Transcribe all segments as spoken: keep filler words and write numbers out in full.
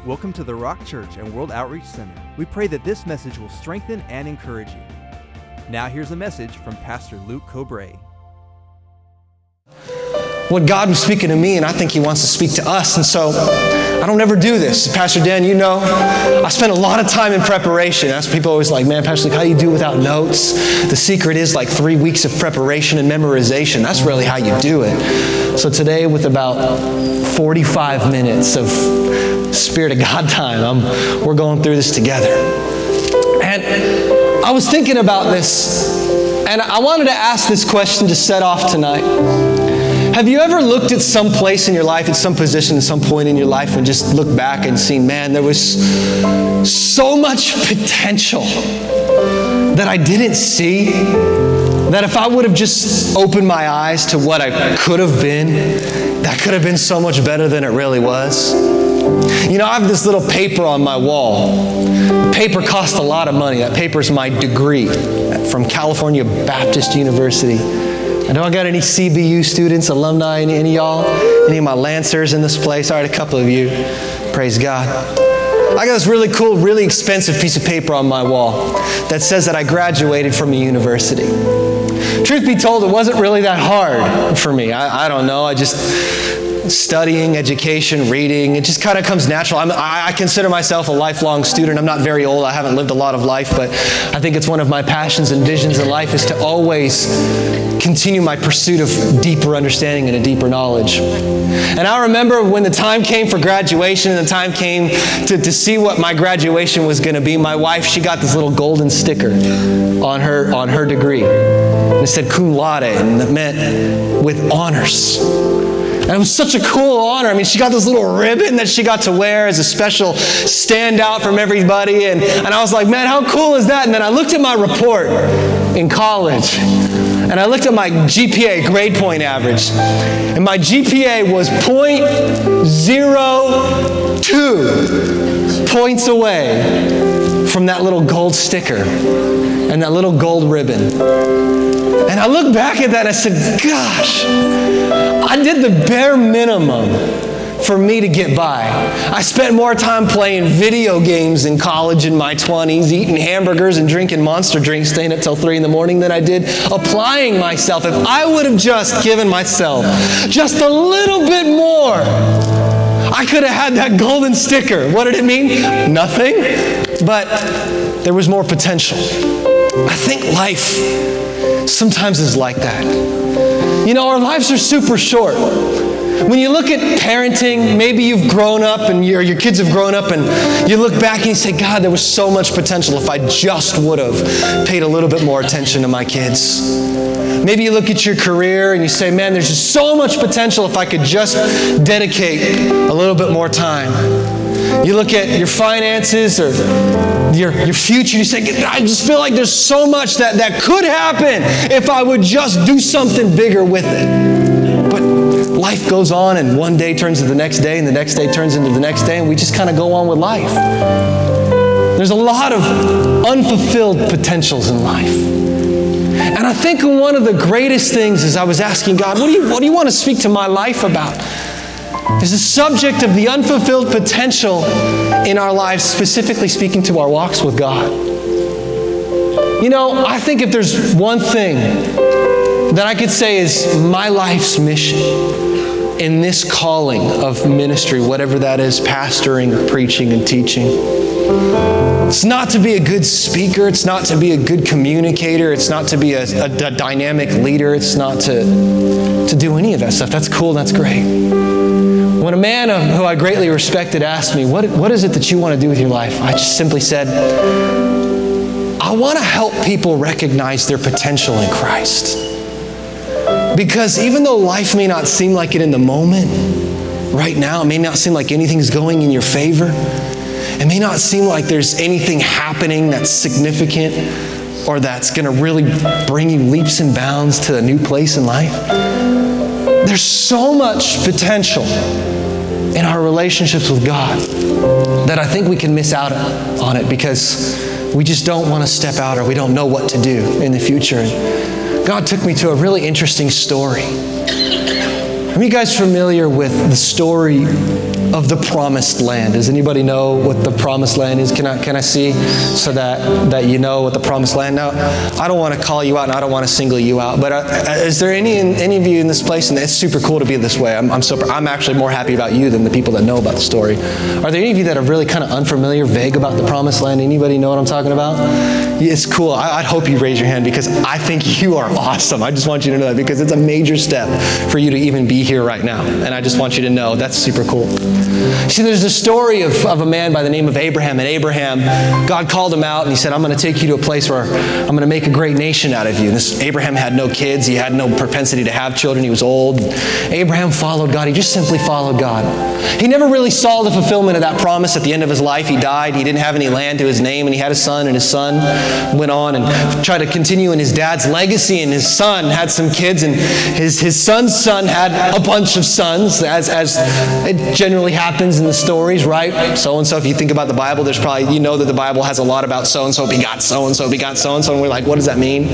Welcome to the Rock Church and World Outreach Center. We pray that this message will strengthen and encourage you. Now here's a message from Pastor Luke Cobray. What God was speaking to me, and I think He wants to speak to us. And so I don't ever do this. Pastor Dan, you know, I spend a lot of time in preparation. That's people always like, man, Pastor Luke, how do you do it without notes? The secret is like three weeks of preparation and memorization. That's really how you do it. So today, with about forty-five minutes of Spirit of God time, I'm, we're going through this together. And I was thinking about this, and I wanted to ask this question to set off tonight. Have you ever looked at some place in your life, at some position, at some point in your life, and just looked back and seen, man, there was so much potential that I didn't see, that if I would have just opened my eyes to what I could have been, that could have been so much better than it really was? You know, I have this little paper on my wall. The paper cost a lot of money. That paper is my degree from California Baptist University. I know I got any C B U students, alumni, any, any of y'all? Any of my Lancers in this place? All right, a couple of you. Praise God. I got this really cool, really expensive piece of paper on my wall that says that I graduated from a university. Truth be told, it wasn't really that hard for me. I, I don't know. I just... Studying, education, reading, it just kind of comes natural. I'm, I consider myself a lifelong student. I'm not very old. I haven't lived a lot of life, but I think it's one of my passions and visions in life is to always continue my pursuit of deeper understanding and a deeper knowledge. And I remember when the time came for graduation and the time came to, to see what my graduation was going to be, my wife, she got this little golden sticker on her, on her degree. And it said cum laude, and it meant with honors. And it was such a cool honor. I mean, she got this little ribbon that she got to wear as a special standout from everybody. And, and I was like, man, how cool is that? And then I looked at my report in college. And I looked at my G P A, grade point average. And my G P A was point zero two points away from that little gold sticker and that little gold ribbon. And I look back at that and I said, gosh, I did the bare minimum for me to get by. I spent more time playing video games in college in my twenties, eating hamburgers and drinking Monster drinks, staying up till three in the morning than I did applying myself. If I would have just given myself just a little bit more, I could have had that golden sticker. What did it mean? Nothing. But there was more potential. I think life sometimes is like that. You know, our lives are super short. When you look at parenting, maybe you've grown up and your, your kids have grown up and you look back and you say, God, there was so much potential if I just would have paid a little bit more attention to my kids. Maybe you look at your career and you say, man, there's just so much potential if I could just dedicate a little bit more time. You look at your finances or your, your future, you say, I just feel like there's so much that, that could happen if I would just do something bigger with it. But life goes on and one day turns into the next day and the next day turns into the next day and we just kind of go on with life. There's a lot of unfulfilled potentials in life. And I think one of the greatest things is I was asking God, what do you, what do you want to speak to my life about? Is the subject of the unfulfilled potential in our lives, specifically speaking to our walks with God. You know, I think if there's one thing that I could say is my life's mission in this calling of ministry, whatever that is, pastoring, preaching, and teaching, it's not to be a good speaker. It's not to be a good communicator. It's not to be a, a, a dynamic leader. It's not to, to do any of that stuff. That's cool. That's great. When a man who I greatly respected asked me, what, what is it that you want to do with your life? I just simply said, I want to help people recognize their potential in Christ. Because even though life may not seem like it in the moment, right now, it may not seem like anything's going in your favor. It may not seem like there's anything happening that's significant or that's going to really bring you leaps and bounds to a new place in life. There's so much potential in our relationships with God that I think we can miss out on it because we just don't want to step out or we don't know what to do in the future. God took me to a really interesting story. Are you guys familiar with the story of the promised land? Does anybody know what the promised land is? Can I can I see so that, that you know what the promised land? Now, I don't want to call you out and I don't want to single you out, but uh, is there any any of you in this place, and it's super cool to be this way. I'm I'm, so, I'm actually more happy about you than the people that know about the story. Are there any of you that are really kind of unfamiliar, vague about the promised land? Anybody know what I'm talking about? It's cool. I, I'd hope you raise your hand because I think you are awesome. I just want you to know that because it's a major step for you to even be here right now. And I just want you to know that's super cool. See, there's a story of, of a man by the name of Abraham. And Abraham, God called him out and he said, I'm going to take you to a place where I'm going to make a great nation out of you. And this Abraham had no kids. He had no propensity to have children. He was old. Abraham followed God. He just simply followed God. He never really saw the fulfillment of that promise at the end of his life. He died. He didn't have any land to his name, and he had a son, and his son went on and tried to continue in his dad's legacy, and his son had some kids, and his, his son's son had a bunch of sons, as, as it generally happens in the stories, right? So-and-so, if you think about the Bible, there's probably, you know that the Bible has a lot about so-and-so begot so-and-so begot so-and-so, and we're like, what does that mean?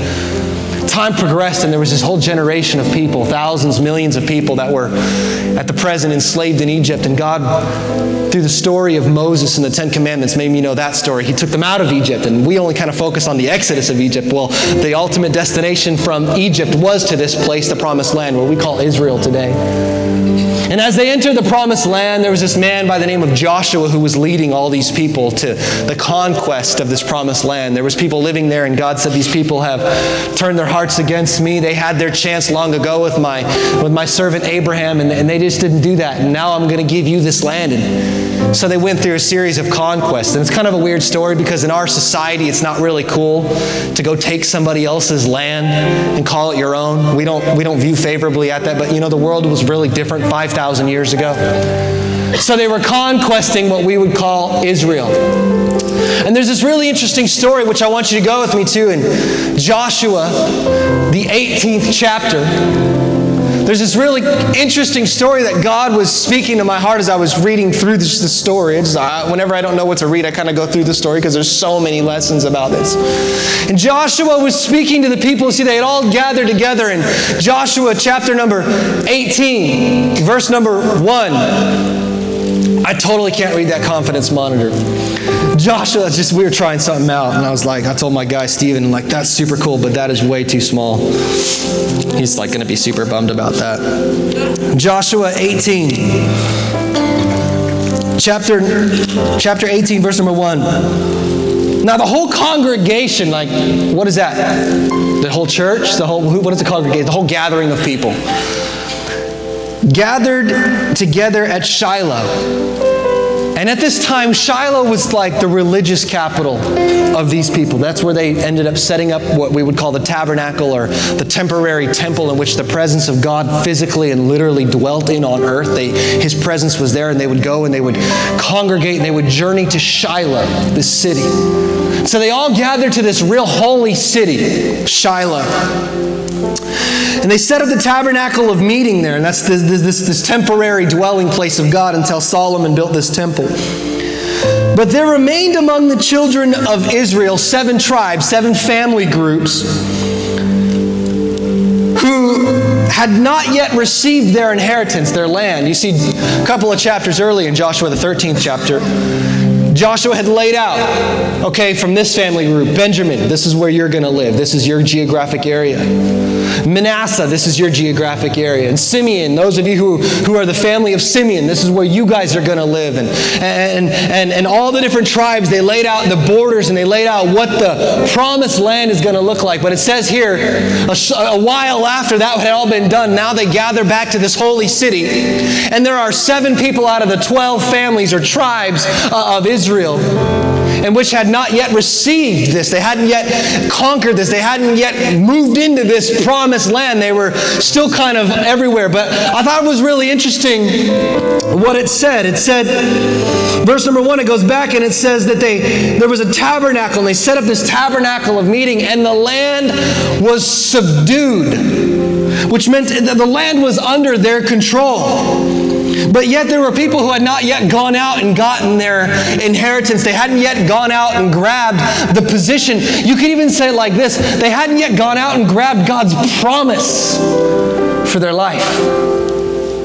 Time progressed, and there was this whole generation of people, thousands, millions of people that were at the present enslaved in Egypt. And God, through the story of Moses and the Ten Commandments, made me know that story. He took them out of Egypt, and we only kind of focus on the exodus of Egypt. Well, the ultimate destination from Egypt was to this place, the Promised Land, where we call Israel today. And as they entered the Promised Land, there was this man by the name of Joshua who was leading all these people to the conquest of this Promised Land. There was people living there, and God said, these people have turned their hearts against me. They had their chance long ago with my with my servant Abraham, and, and they just didn't do that. And now I'm going to give you this land. And so they went through a series of conquests. And it's kind of a weird story because in our society, it's not really cool to go take somebody else's land and call it your own. We don't we don't view favorably at that. But you know, the world was really different five thousand years ago. So they were conquesting what we would call Israel. And there's this really interesting story which I want you to go with me to in Joshua, the eighteenth chapter. There's this really interesting story that God was speaking to my heart as I was reading through this, this story. It's, uh, whenever I don't know what to read, I kind of go through the story because there's so many lessons about this. And Joshua was speaking to the people. See, they had all gathered together in Joshua chapter number eighteen, verse number one. I totally can't read that confidence monitor. Joshua, just we were trying something out, and I was like, I told my guy Steven, like, that's super cool, but that is way too small. He's like going to be super bummed about that. Joshua eighteen, chapter chapter eighteen, verse number one. Now the whole congregation, like, what is that? The whole church, the whole what is the congregation? The whole gathering of people gathered together at Shiloh. And at this time, Shiloh was like the religious capital of these people. That's where they ended up setting up what we would call the tabernacle, or the temporary temple in which the presence of God physically and literally dwelt in on earth. They, His presence was there, and they would go and they would congregate and they would journey to Shiloh, this city. So they all gathered to this real holy city, Shiloh. And they set up the tabernacle of meeting there, and that's this, this, this temporary dwelling place of God until Solomon built this temple. But there remained among the children of Israel seven tribes, seven family groups, who had not yet received their inheritance, their land. You see, a couple of chapters early in Joshua, the thirteenth chapter, Joshua had laid out, okay, from this family group, Benjamin, this is where you're going to live. This is your geographic area. Manasseh, this is your geographic area. And Simeon, those of you who, who are the family of Simeon, this is where you guys are going to live. And, and, and, and all the different tribes, they laid out the borders and they laid out what the promised land is going to look like. But it says here, a, a while after that had all been done, now they gather back to this holy city. And there are seven people out of the twelve families or tribes uh, of Israel Israel, and which had not yet received this. They hadn't yet conquered this. They hadn't yet moved into this promised land. They were still kind of everywhere. But I thought it was really interesting what it said. It said, verse number one, it goes back and it says that they there was a tabernacle, and they set up this tabernacle of meeting, and the land was subdued, which meant that the land was under their control. But yet there were people who had not yet gone out and gotten their inheritance. They hadn't yet gone out and grabbed the position. You could even say it like this: they hadn't yet gone out and grabbed God's promise for their life.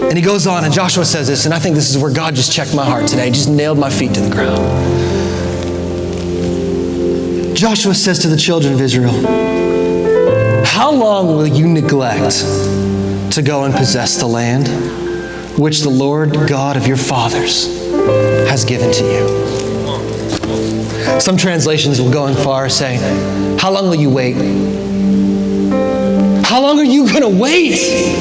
And he goes on, and Joshua says this, and I think this is where God just checked my heart today, just nailed my feet to the ground. Joshua says to the children of Israel, how long will you neglect to go and possess the land which the Lord God of your fathers has given to you? Some translations will go as far as saying, how long will you wait? How long are you going to wait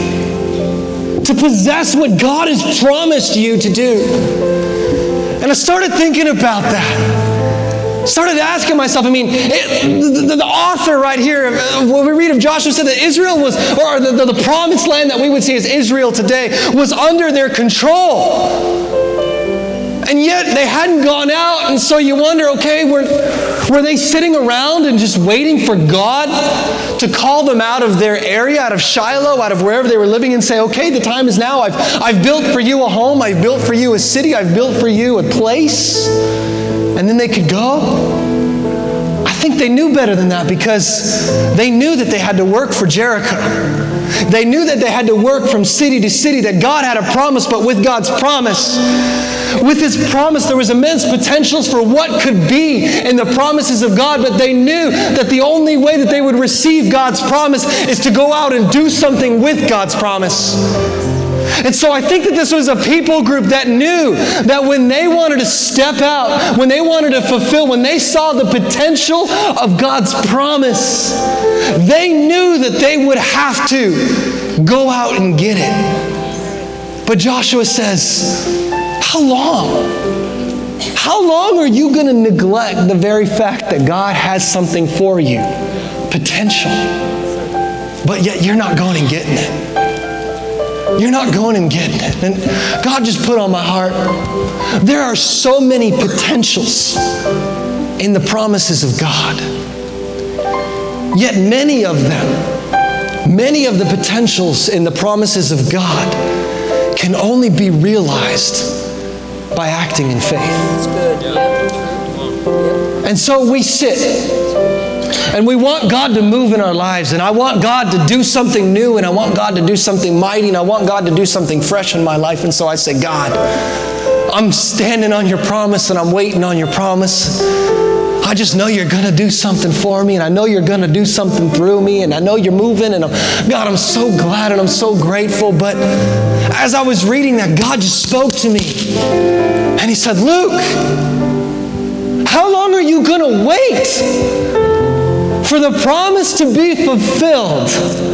to possess what God has promised you to do? And I started thinking about that. Started asking myself, I mean, it, the, the author right here, when we read of Joshua, said that Israel was, or the, the, the promised land that we would see as Israel today, was under their control. And yet they hadn't gone out, and so you wonder, okay, were, were they sitting around and just waiting for God to call them out of their area, out of Shiloh, out of wherever they were living, and say, okay, the time is now. I've, I've built for you a home. I've built for you a city. I've built for you a place. And then they could go? I think they knew better than that, because they knew that they had to work for Jericho. They knew that they had to work from city to city, that God had a promise, but with God's promise, with His promise, there was immense potentials for what could be in the promises of God, but they knew that the only way that they would receive God's promise is to go out and do something with God's promise. And so I think that this was a people group that knew that when they wanted to step out, when they wanted to fulfill, when they saw the potential of God's promise, they knew that they would have to go out and get it. But Joshua says, how long? How long are you going to neglect the very fact that God has something for you? Potential. But yet you're not going and getting it. You're not going and getting it. And God just put on my heart, there are so many potentials in the promises of God. Yet many of them, many of the potentials in the promises of God can only be realized by acting in faith. That's good. Yeah. And so we sit and we want God to move in our lives, and I want God to do something new, and I want God to do something mighty, and I want God to do something fresh in my life. And so I say, God, I'm standing on your promise, and I'm waiting on your promise. I just know you're going to do something for me, and I know you're going to do something through me, and I know you're moving, and I'm, God, I'm so glad and I'm so grateful. But as I was reading that, God just spoke to me, and He said, Luke, how long are you going to wait for the promise to be fulfilled?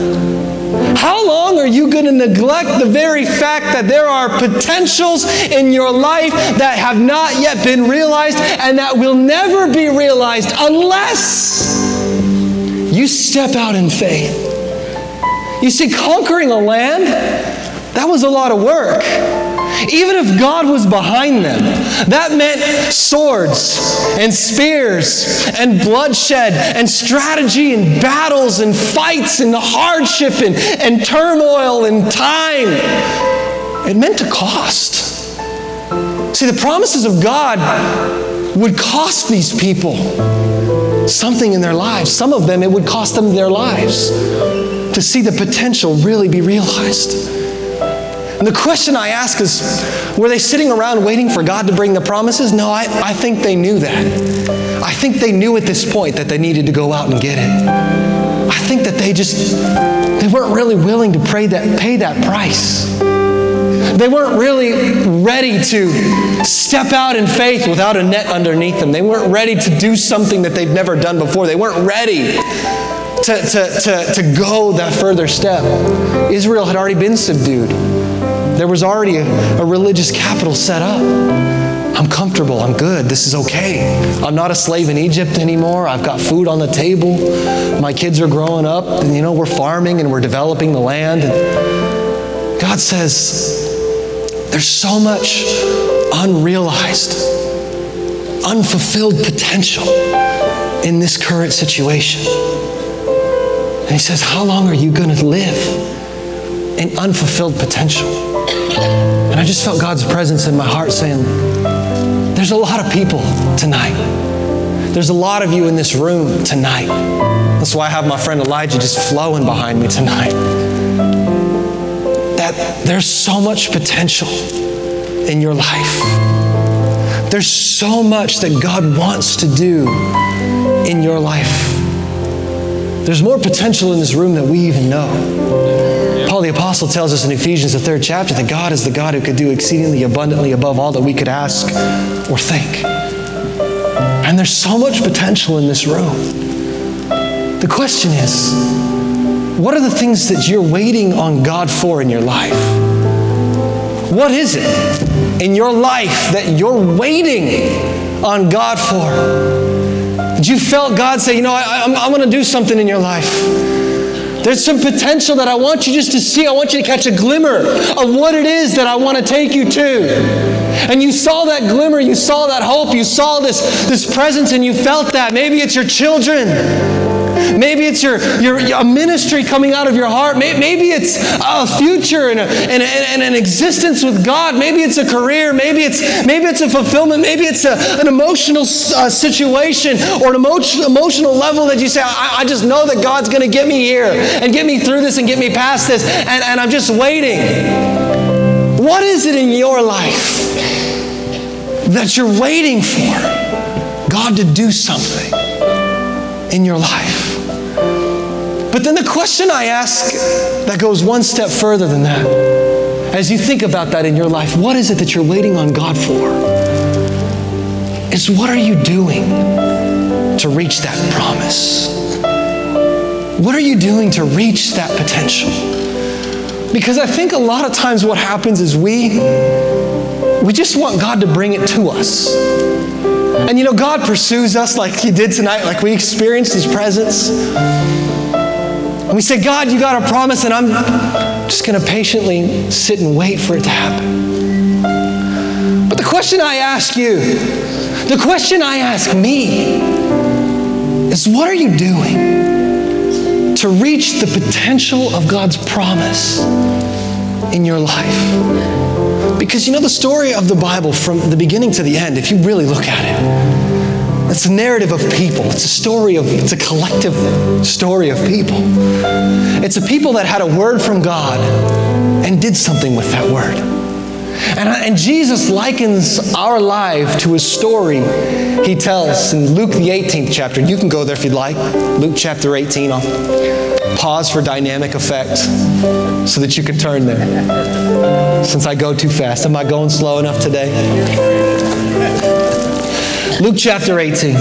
How long are you going to neglect the very fact that there are potentials in your life that have not yet been realized and that will never be realized unless you step out in faith? You see, conquering a land, that was a lot of work. Even if God was behind them, that meant swords and spears and bloodshed and strategy and battles and fights and hardship and, and turmoil and time. It meant to cost. See, the promises of God would cost these people something in their lives. Some of them, it would cost them their lives to see the potential really be realized. And the question I ask is, were they sitting around waiting for God to bring the promises? No, I, I think they knew that. I think they knew at this point that they needed to go out and get it. I think that they just, they weren't really willing to pay that, pay that price. They weren't really ready to step out in faith without a net underneath them. They weren't ready to do something that they've never done before. They weren't ready to, to, to, to go that further step. Israel had already been subdued. There was already a, a religious capital set up. I'm comfortable. I'm good. This is okay. I'm not a slave in Egypt anymore. I've got food on the table. My kids are growing up. And, you know, we're farming and we're developing the land. And God says, there's so much unrealized, unfulfilled potential in this current situation. And He says, how long are you going to live in unfulfilled potential? And I just felt God's presence in my heart saying, there's a lot of people tonight. There's a lot of you in this room tonight. That's why I have my friend Elijah just flowing behind me tonight. that there's so much potential in your life. There's so much that God wants to do in your life. There's more potential in this room than we even know. Paul the Apostle tells us in Ephesians, the third chapter, that God is the God who could do exceedingly abundantly above all that we could ask or think. And there's so much potential in this room. The question is, what are the things that you're waiting on God for in your life? What is it in your life that you're waiting on God for? That you felt God say, you know, I, I, I want to do something in your life. There's some potential that I want you just to see. I want you to catch a glimmer of what it is that I want to take you to. And you saw that glimmer, you saw that hope, you saw this, this presence, and you felt that. Maybe it's your children. Maybe it's your, your a ministry coming out of your heart. Maybe it's a future and, a, and, a, and an existence with God. Maybe it's a career. Maybe it's maybe it's a fulfillment. Maybe it's a, an emotional uh, situation or an emotion, emotional level that you say, I, I just know that God's going to get me here and get me through this and get me past this, and, and I'm just waiting. What is it in your life that you're waiting for God to do something in your life? But then the question I ask that goes one step further than that, as you think about that in your life, what is it that you're waiting on God for? Is what are you doing to reach that promise? What are you doing to reach that potential? Because I think a lot of times what happens is we, we just want God to bring it to us. And you know, God pursues us like He did tonight, like we experienced His presence. And we say, God, you got a promise, and I'm just going to patiently sit and wait for it to happen. But the question I ask you, the question I ask me, is what are you doing to reach the potential of God's promise in your life? Because you know the story of the Bible from the beginning to the end, if you really look at it, it's a narrative of people. It's a story of, it's a collective story of people. It's a people that had a word from God and did something with that word. And, and Jesus likens our life to a story He tells in Luke the eighteenth chapter. You can go there if you'd like. Luke chapter eighteen. I'll pause for dynamic effect so that you can turn there. Since I go too fast. Am I going slow enough today? Luke chapter eighteen.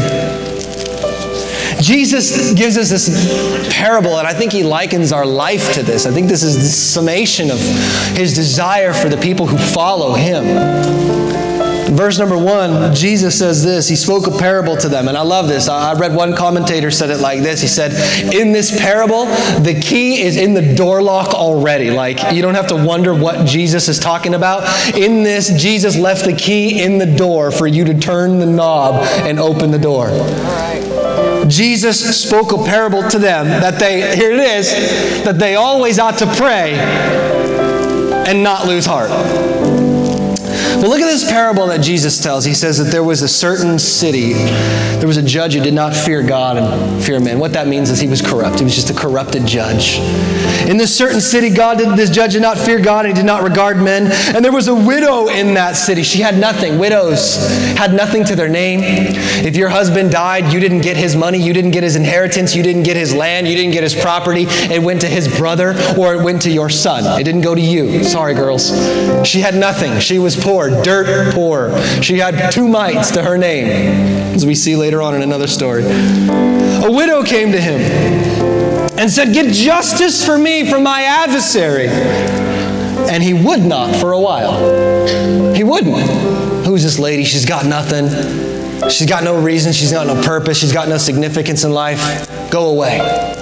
Jesus gives us this parable, and I think He likens our life to this. I think this is the summation of His desire for the people who follow Him. Verse number one, Jesus says this. He spoke a parable to them, and I love this. I read one commentator said it like this. He said, in this parable, the key is in the door lock already. Like, you don't have to wonder what Jesus is talking about. In this, Jesus left the key in the door for you to turn the knob and open the door. All right. Jesus spoke a parable to them that they, here it is, that they always ought to pray and not lose heart. But look at this parable that Jesus tells. He says that there was a certain city, there was a judge who did not fear God and fear men. What that means is he was corrupt. He was just a corrupted judge. In this certain city, God did, this judge did not fear God and he did not regard men. And there was a widow in that city. She had nothing. Widows had nothing to their name. If your husband died, you didn't get his money, you didn't get his inheritance, you didn't get his land, you didn't get his property. It went to his brother or it went to your son. It didn't go to you. Sorry, girls. She had nothing. She was poor. Dirt poor. She had two mites to her name, as we see later on in another story. A widow came to him and said, "Get justice for me from my adversary." And he would not for a while. He wouldn't. Who's this lady? She's got nothing. She's got no reason. She's got no purpose. She's got no significance in life. Go away.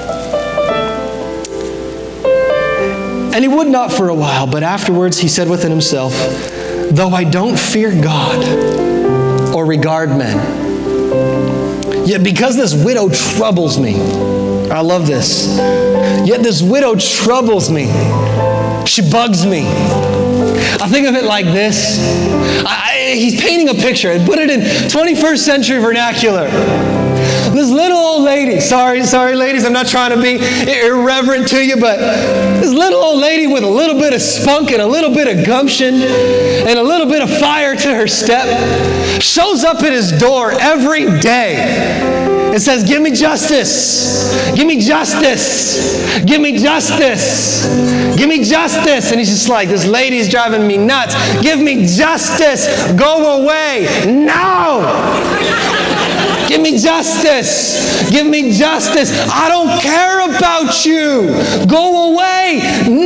And he would not for a while, but afterwards he said within himself, "Though I don't fear God or regard men, yet because this widow troubles me," I love this, "yet this widow troubles me. She bugs me." I think of it like this. I, I, he's painting a picture. Put it in twenty-first century vernacular. This little old lady, sorry, sorry ladies, I'm not trying to be irreverent to you, but this little old lady with a little bit of spunk and a little bit of gumption and a little bit of fire to her step shows up at his door every day. It says, give me justice, give me justice, give me justice, give me justice. And he's just like, this lady's driving me nuts. Give me justice, go away, no. Give me justice, give me justice. I don't care about you, go away,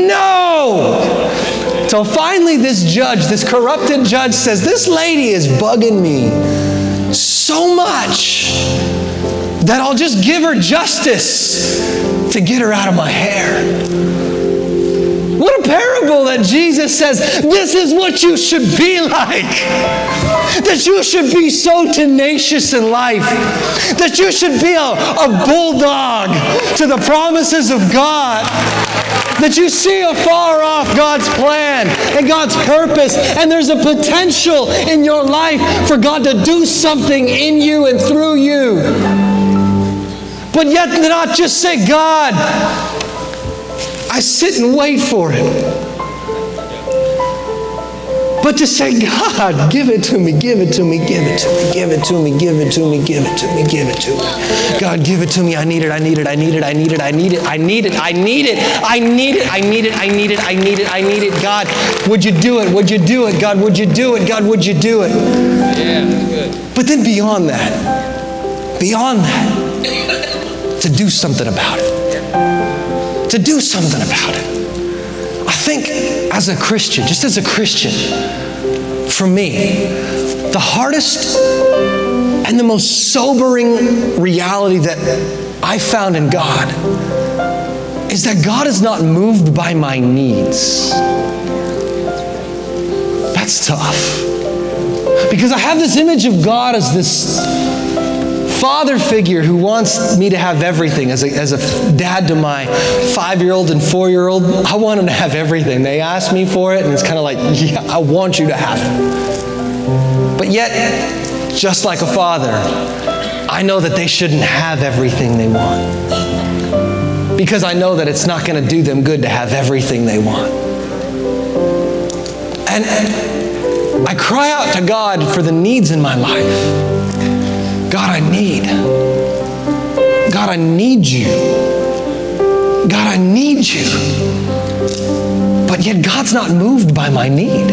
no. So finally this judge, this corrupted judge says, this lady is bugging me so much that I'll just give her justice to get her out of my hair. What a parable that Jesus says, this is what you should be like. That you should be so tenacious in life. That you should be a, a bulldog to the promises of God. That you see afar off God's plan and God's purpose, and there's a potential in your life for God to do something in you and through you. But yet not just say, God, I sit and wait for it. But to say, God, give it to me, give it to me, give it to me, give it to me, give it to me, give it to me, give it to me. God, give it to me. I need it, I need it, I need it, I need it, I need it, I need it, I need it, I need it, I need it, I need it, I need it, I need it. God, would you do it? Would you do it? God, would you do it? God, would you do it? Yeah, that's good. But then beyond that, beyond that, to do something about it. To do something about it. I think as a Christian, just as a Christian, for me, the hardest and the most sobering reality that I found in God is that God is not moved by my needs. That's tough. Because I have this image of God as this father figure who wants me to have everything. As a, as a dad to my five-year-old and four-year-old, I want them to have everything. They ask me for it, and it's kind of like, yeah, I want you to have it. But yet, just like a father, I know that they shouldn't have everything they want. Because I know that it's not going to do them good to have everything they want. And I cry out to God for the needs in my life. God, I need. God, I need you. God, I need you. But yet God's not moved by my need.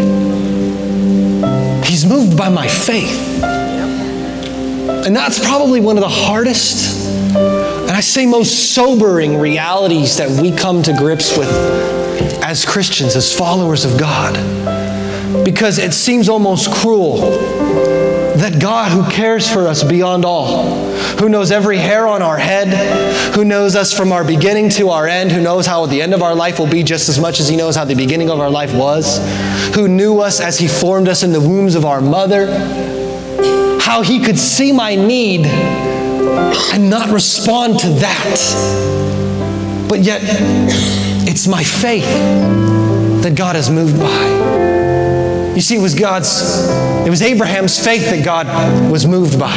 He's moved by my faith. And that's probably one of the hardest, and I say most sobering realities that we come to grips with as Christians, as followers of God. Because it seems almost cruel that God, who cares for us beyond all, who knows every hair on our head, who knows us from our beginning to our end, who knows how the end of our life will be just as much as He knows how the beginning of our life was, who knew us as He formed us in the wombs of our mother, how He could see my need and not respond to that. But yet, it's my faith that God is moved by. You see, it was God's, it was Abraham's faith that God was moved by.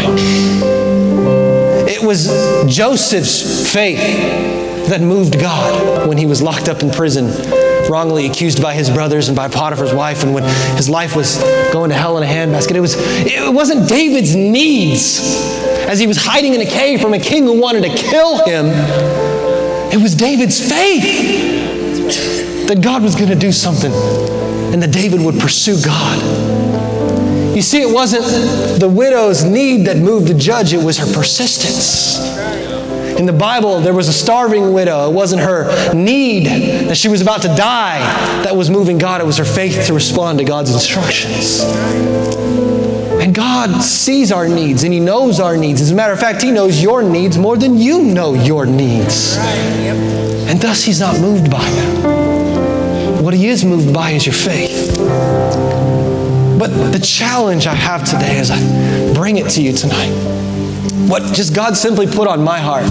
It was Joseph's faith that moved God when he was locked up in prison, wrongly accused by his brothers and by Potiphar's wife, and when his life was going to hell in a handbasket. It was, it wasn't David's needs as he was hiding in a cave from a king who wanted to kill him. It was David's faith that God was going to do something and that David would pursue God. You see, it wasn't the widow's need that moved the judge, it was her persistence. In the Bible, there was a starving widow. It wasn't her need that she was about to die that was moving God. It was her faith to respond to God's instructions. And God sees our needs and He knows our needs. As a matter of fact, He knows your needs more than you know your needs. And thus He's not moved by them. What He is moved by is your faith. But the challenge I have today as I bring it to you tonight, what just God simply put on my heart,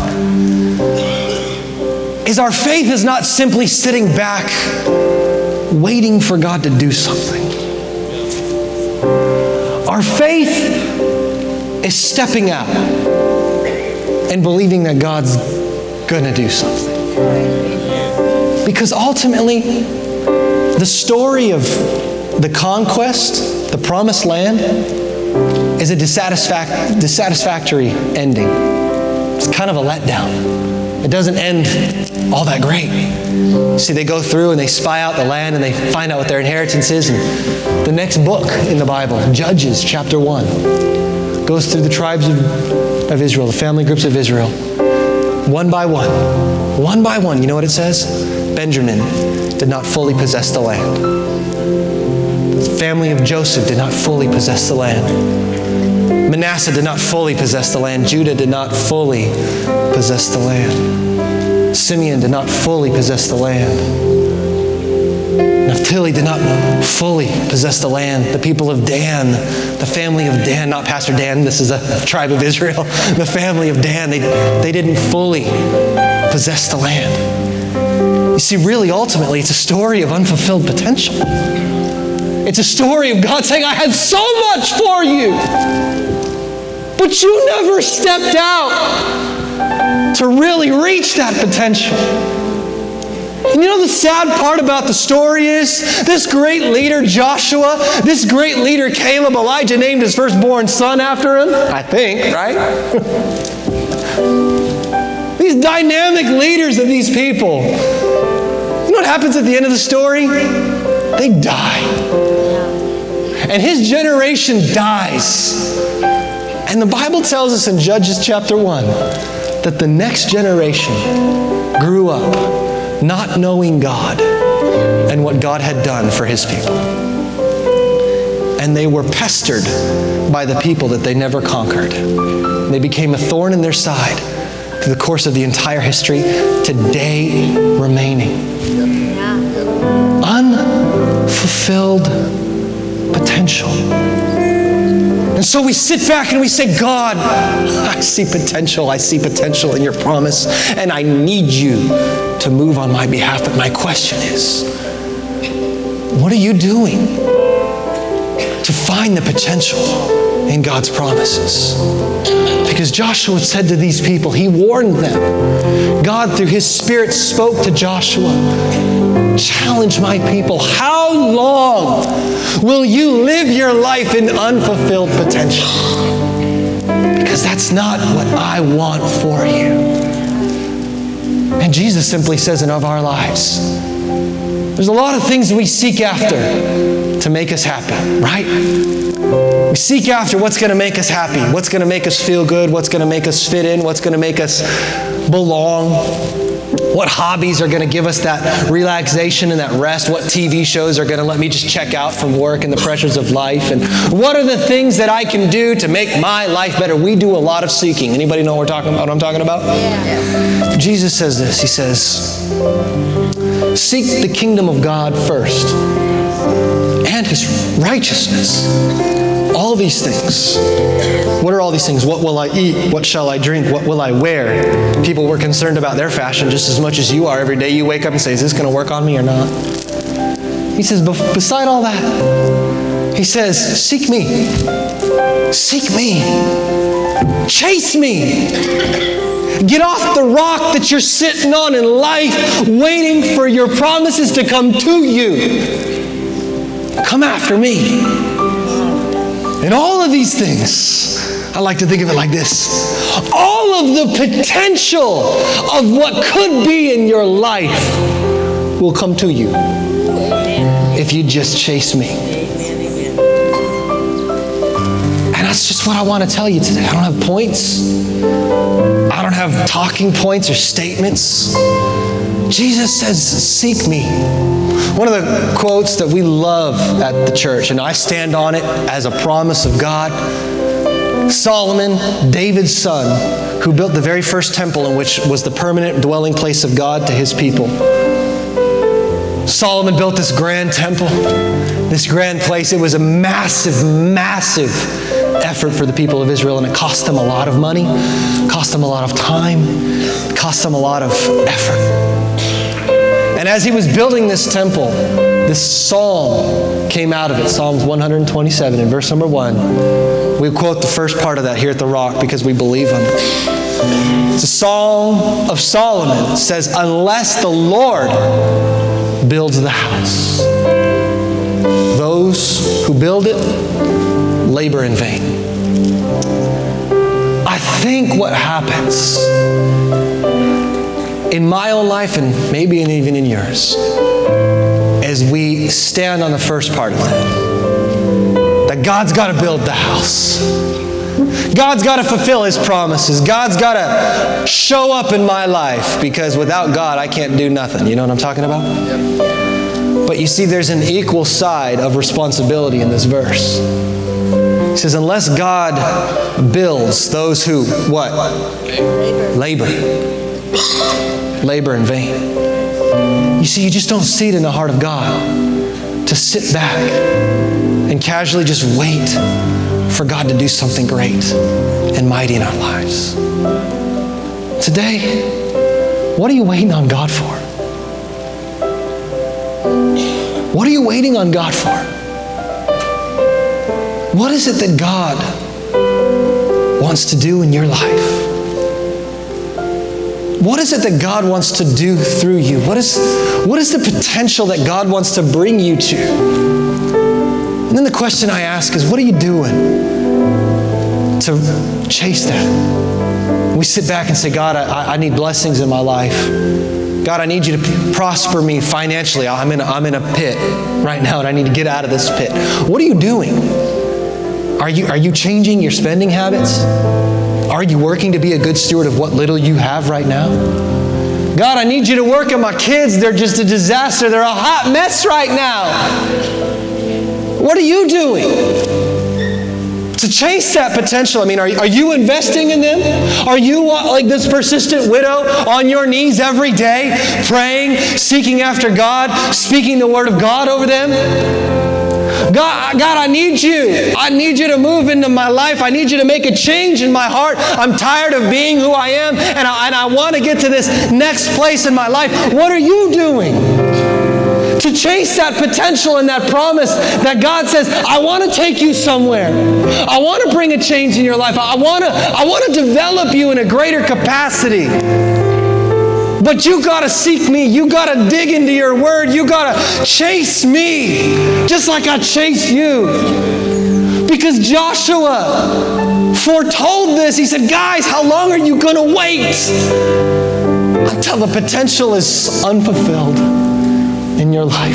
is our faith is not simply sitting back waiting for God to do something. Our faith is stepping out. and believing that God's going to do something. Because ultimately, the story of the conquest, the promised land, is a dissatisfac- dissatisfactory ending. It's kind of a letdown. It doesn't end all that great. See, they go through and they spy out the land and they find out what their inheritance is. And the next book in the Bible, Judges chapter one, goes through the tribes of, of Israel, the family groups of Israel, one by one. One by one. You know what it says? Benjamin did not fully possess the land. The family of Joseph did not fully possess the land. Manasseh did not fully possess the land. Judah did not fully possess the land. Simeon did not fully possess the land. Naphtali did not fully possess the land. The people of Dan, the family of Dan, not Pastor Dan, this is a tribe of Israel. The family of Dan, they, they didn't fully possess the land. You see, really, ultimately, it's a story of unfulfilled potential. It's a story of God saying, I had so much for you, but you never stepped out to really reach that potential. And you know the sad part about the story is, this great leader Joshua, this great leader Caleb, Elijah named his firstborn son after him, I think, right? These dynamic leaders of these people, you know what happens at the end of the story? They die. And his generation dies. And the Bible tells us in Judges chapter one that the next generation grew up not knowing God and what God had done for his people. And they were pestered by the people that they never conquered. They became a thorn in their side through the course of the entire history, today remaining. Unfulfilled potential. And so we sit back and we say, God, I see potential. I see potential in your promise, and I need you to move on my behalf. But my question is, what are you doing to find the potential in God's promises? Because Joshua said to these people, he warned them. God, through his Spirit, spoke to Joshua. Challenge my people. How long will you live your life in unfulfilled potential? Because that's not what I want for you. And Jesus simply says in of our lives, there's a lot of things we seek after to make us happy, right? We seek after what's going to make us happy, what's going to make us feel good, what's going to make us fit in, what's going to make us belong. What hobbies are going to give us that relaxation and that rest? What T V shows are going to let me just check out from work and the pressures of life? And what are the things that I can do to make my life better? We do a lot of seeking. Anybody know what we're talking about? What I'm talking about? Yeah. Jesus says this. He says, seek the kingdom of God first and his righteousness. All these things. What are all these things? What will I eat? What shall I drink? What will I wear? People were concerned about their fashion just as much as you are. Every day you wake up and say, is this going to work on me or not? He says, beside all that, he says, seek me. Seek me. Chase me. Get off the rock that you're sitting on in life, waiting for your promises to come to you. Come after me. And all of these things, I like to think of it like this. All of the potential of what could be in your life will come to you if you just chase me. And that's just what I want to tell you today. I don't have points. I don't have talking points or statements. Jesus says, seek me. One of the quotes that we love at the church, and I stand on it as a promise of God, Solomon, David's son, who built the very first temple in which was the permanent dwelling place of God to his people. Solomon built this grand temple, this grand place. It was a massive, massive effort for the people of Israel, and it cost them a lot of money, cost them a lot of time, cost them a lot of effort. And as he was building this temple, this psalm came out of it, Psalms one twenty-seven, in verse number one. We quote the first part of that here at The Rock because we believe in it. It's a Song of Solomon. It says, unless the Lord builds the house, those who build it labor in vain. I think what happens in my own life and maybe even in yours is we stand on the first part of that. That God's got to build the house. God's got to fulfill His promises. God's got to show up in my life, because without God, I can't do nothing. You know what I'm talking about? Yep. But you see, there's an equal side of responsibility in this verse. He says, unless God builds, those who, what? Labor. Labor in vain. You see, you just don't see it in the heart of God to sit back and casually just wait for God to do something great and mighty in our lives. Today, what are you waiting on God for? What are you waiting on God for? What is it that God wants to do in your life? What is it that God wants to do through you? What is, what is the potential that God wants to bring you to? And then the question I ask is, what are you doing to chase that? We sit back and say, God, I, I need blessings in my life. God, I need you to prosper me financially. I'm in, a, I'm in a pit right now and I need to get out of this pit. What are you doing? Are you, are you changing your spending habits? Are you working to be a good steward of what little you have right now? God, I need you to work on my kids. They're just a disaster. They're a hot mess right now. What are you doing to chase that potential? I mean, are, are you investing in them? Are you like this persistent widow on your knees every day, praying, seeking after God, speaking the word of God over them? God, God, I need you. I need you to move into my life. I need you to make a change in my heart. I'm tired of being who I am, and I, and I want to get to this next place in my life. What are you doing to chase that potential and that promise that God says, I want to take you somewhere. I want to bring a change in your life. I want to, I want to develop you in a greater capacity. But you got to seek me. You got to dig into your word. You got to chase me just like I chase you. Because Joshua foretold this. He said, guys, how long are you going to wait until the potential is unfulfilled in your life?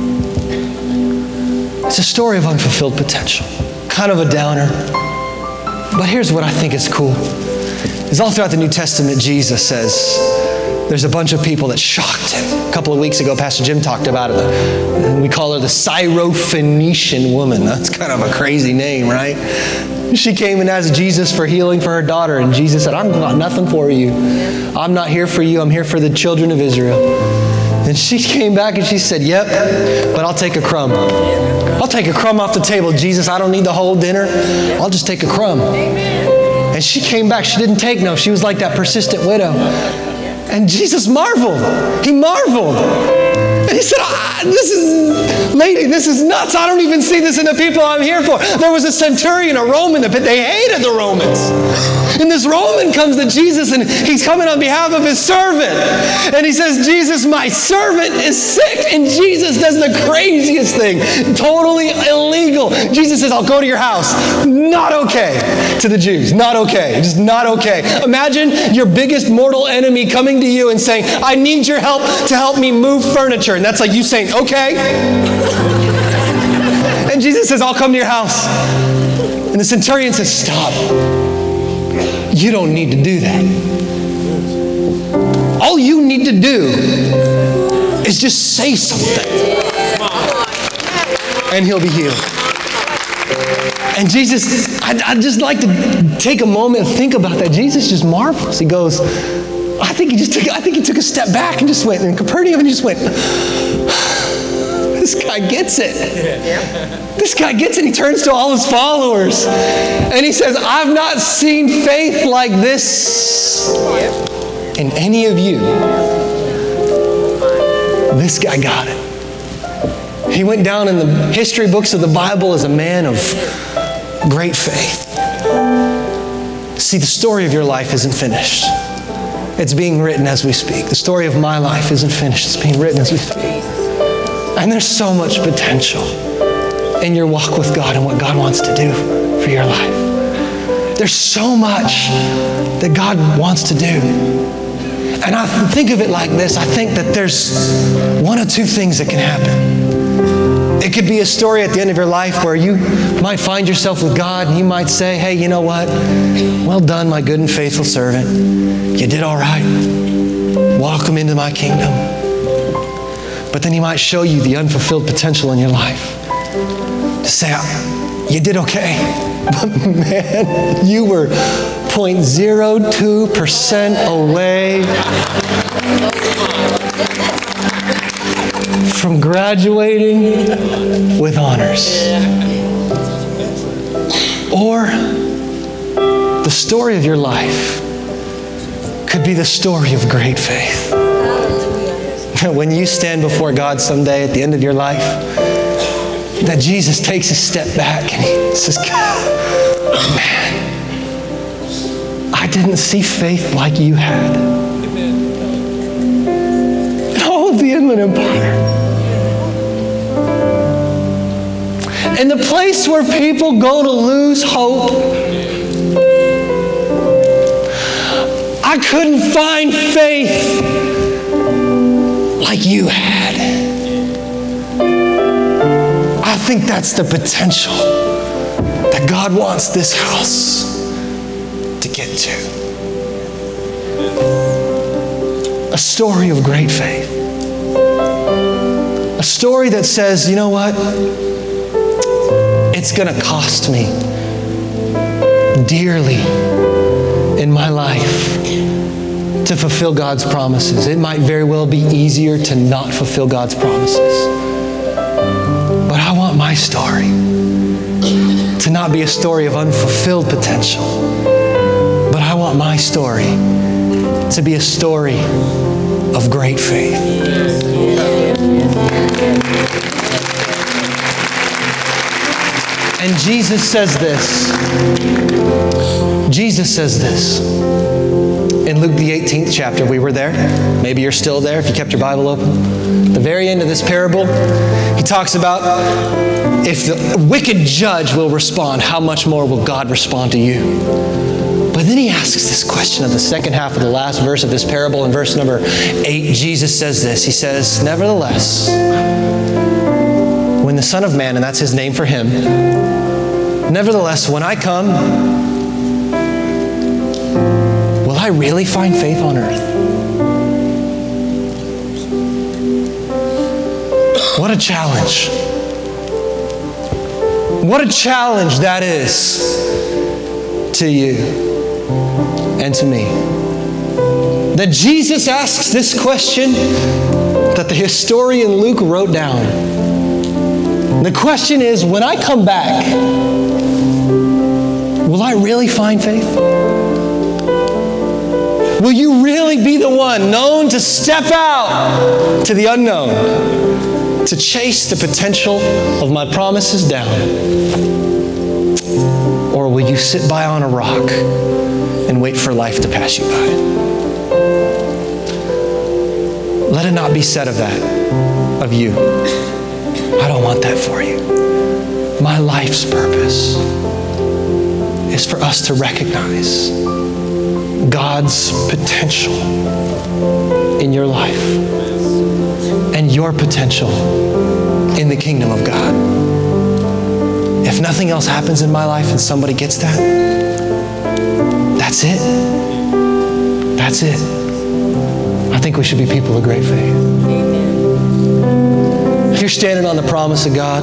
It's a story of unfulfilled potential. Kind of a downer. But here's what I think is cool. Is all throughout the New Testament, Jesus says, there's a bunch of people that shocked him. A couple of weeks ago, Pastor Jim talked about it. And we call her the Syrophoenician woman. That's kind of a crazy name, right? She came and asked Jesus for healing for her daughter. And Jesus said, I've got nothing for you. I'm not here for you. I'm here for the children of Israel. And she came back and she said, yep, but I'll take a crumb. I'll take a crumb off the table. Jesus, I don't need the whole dinner. I'll just take a crumb. And she came back. She didn't take no. She was like that persistent widow. And Jesus marveled. He marveled. And he said, ah, this is, lady, this is nuts. I don't even see this in the people I'm here for. There was a centurion, a Roman, but they hated the Romans. And this Roman comes to Jesus and he's coming on behalf of his servant. And he says, Jesus, my servant is sick. And Jesus does the craziest thing. Totally illegal. Jesus says, I'll go to your house. Not okay to the Jews. Not okay. Just not okay. Imagine your biggest mortal enemy coming to you and saying, I need your help to help me move furniture. And that's like you saying, okay. And Jesus says, I'll come to your house. And the centurion says, stop. You don't need to do that. All you need to do is just say something. And he'll be healed. And Jesus, I'd, I'd just like to take a moment and think about that. Jesus just marvels. He goes, I think he just took, I think he took a step back and just went, and Capernaum and just went, this guy gets it. This guy gets it. He turns to all his followers and he says, I've not seen faith like this in any of you. This guy got it. He went down in the history books of the Bible as a man of great faith. See, the story of your life isn't finished. It's being written as we speak. The story of my life isn't finished. It's being written as we speak. And there's so much potential in your walk with God and what God wants to do for your life. There's so much that God wants to do. And I think of it like this. I think that there's one of two things that can happen. It could be a story at the end of your life where you might find yourself with God and you might say, hey, you know what? Well done, my good and faithful servant. You did all right. Welcome into my kingdom. But then He might show you the unfulfilled potential in your life. To say, you did okay. But man, you were zero point zero two percent away from graduating with honors. Or the story of your life could be the story of great faith. When you stand before God someday at the end of your life, that Jesus takes a step back and He says, man, I didn't see faith like you had. In all of the Inland Empire. In the place where people go to lose hope, I couldn't find faith like you had. I think that's the potential that God wants this house to get to. A story of great faith. A story that says, you know what? It's going to cost me dearly in my life to fulfill God's promises. It might very well be easier to not fulfill God's promises. But I want my story to not be a story of unfulfilled potential, but I want my story to be a story of great faith. And Jesus says this. Jesus says this. In Luke the eighteenth chapter, we were there. Maybe you're still there if you kept your Bible open. The very end of this parable, He talks about if the wicked judge will respond, how much more will God respond to you? But then He asks this question of the second half of the last verse of this parable. In verse number eight, Jesus says this. He says, nevertheless, when the Son of Man, and that's His name for Him, nevertheless, when I come, will I really find faith on earth? What a challenge. What a challenge that is to you and to me. That Jesus asks this question that the historian Luke wrote down. The question is, when I come back, will I really find faith? Will you really be the one known to step out to the unknown, to chase the potential of my promises down? Or will you sit by on a rock and wait for life to pass you by? Let it not be said of that, of you. I don't want that for you. My life's purpose is for us to recognize God's potential in your life and your potential in the kingdom of God. If nothing else happens in my life and somebody gets that, that's it. That's it. I think we should be people of great faith. If you're standing on the promise of God,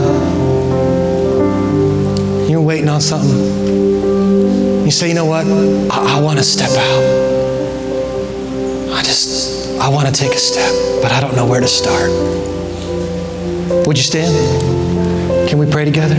you're waiting on something, you say, you know what? I, I want to step out. I just, I want to take a step, but I don't know where to start. Would you stand? Can we pray together?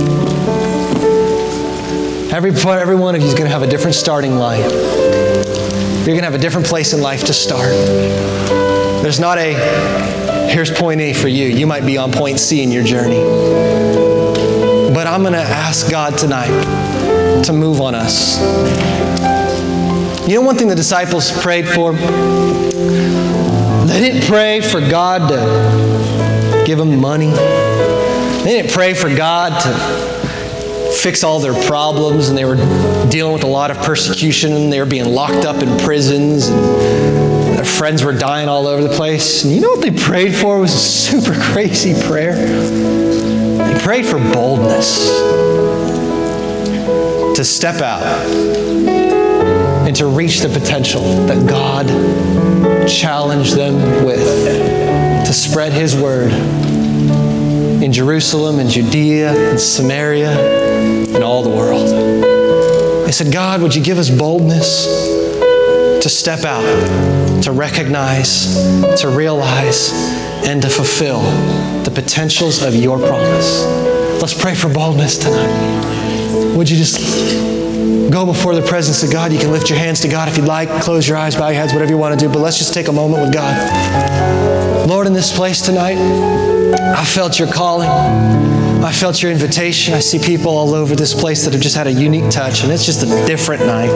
Every, every one of you is going to have a different starting line. You're going to have a different place in life to start. There's not a, here's point A for you. You might be on point C in your journey. But I'm going to ask God tonight to move on us. You know one thing the disciples prayed for? They didn't pray for God to give them money. They didn't pray for God to fix all their problems, and they were dealing with a lot of persecution, and they were being locked up in prisons, and their friends were dying all over the place. And you know what they prayed for was a super crazy prayer? They prayed for boldness to step out and to reach the potential that God challenged them with, to spread His word in Jerusalem and Judea and Samaria and all the world. They said, God, would you give us boldness to step out, to recognize, to realize, and to fulfill the potentials of your promise. Let's pray for boldness tonight. Would you just go before the presence of God? You can lift your hands to God if you'd like. Close your eyes, bow your heads, whatever you want to do. But let's just take a moment with God. Lord, in this place tonight, I felt your calling. I felt your invitation. I see people all over this place that have just had a unique touch, and it's just a different night.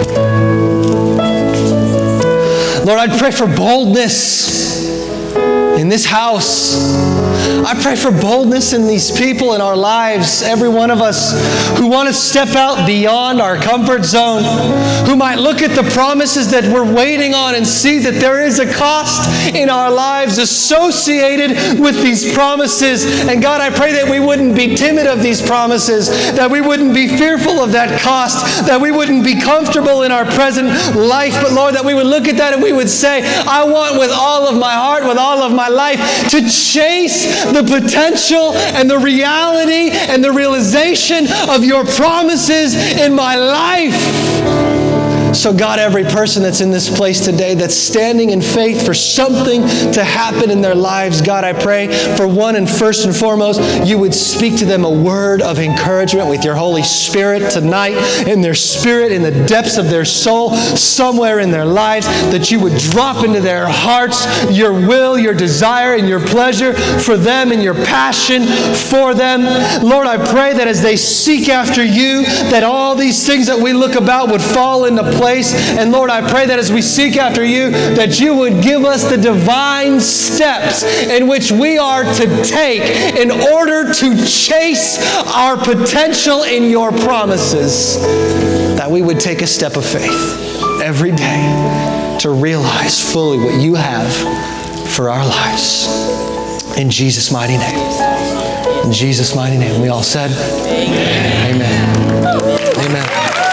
Lord, I'd pray for boldness in this house. I pray for boldness in these people in our lives, every one of us who want to step out beyond our comfort zone, who might look at the promises that we're waiting on and see that there is a cost in our lives associated with these promises. And God, I pray that we wouldn't be timid of these promises, that we wouldn't be fearful of that cost, that we wouldn't be comfortable in our present life, but Lord, that we would look at that and we would say, I want with all of my heart, with all of my life, to chase the potential and the reality and the realization of your promises in my life. So God, every person that's in this place today that's standing in faith for something to happen in their lives, God, I pray for one and first and foremost, you would speak to them a word of encouragement with your Holy Spirit tonight, in their spirit, in the depths of their soul, somewhere in their lives, that you would drop into their hearts your will, your desire, and your pleasure for them and your passion for them. Lord, I pray that as they seek after you, that all these things that we look about would fall into place. Place. And Lord, I pray that as we seek after you, that you would give us the divine steps in which we are to take in order to chase our potential in your promises. That we would take a step of faith every day to realize fully what you have for our lives. In Jesus' mighty name. In Jesus' mighty name. We all said, Amen. Amen. Amen.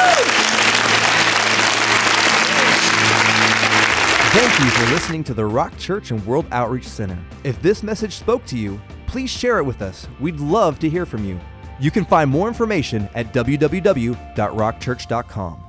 Thank you for listening to the Rock Church and World Outreach Center. If this message spoke to you, please share it with us. We'd love to hear from you. You can find more information at w w w dot rock church dot com.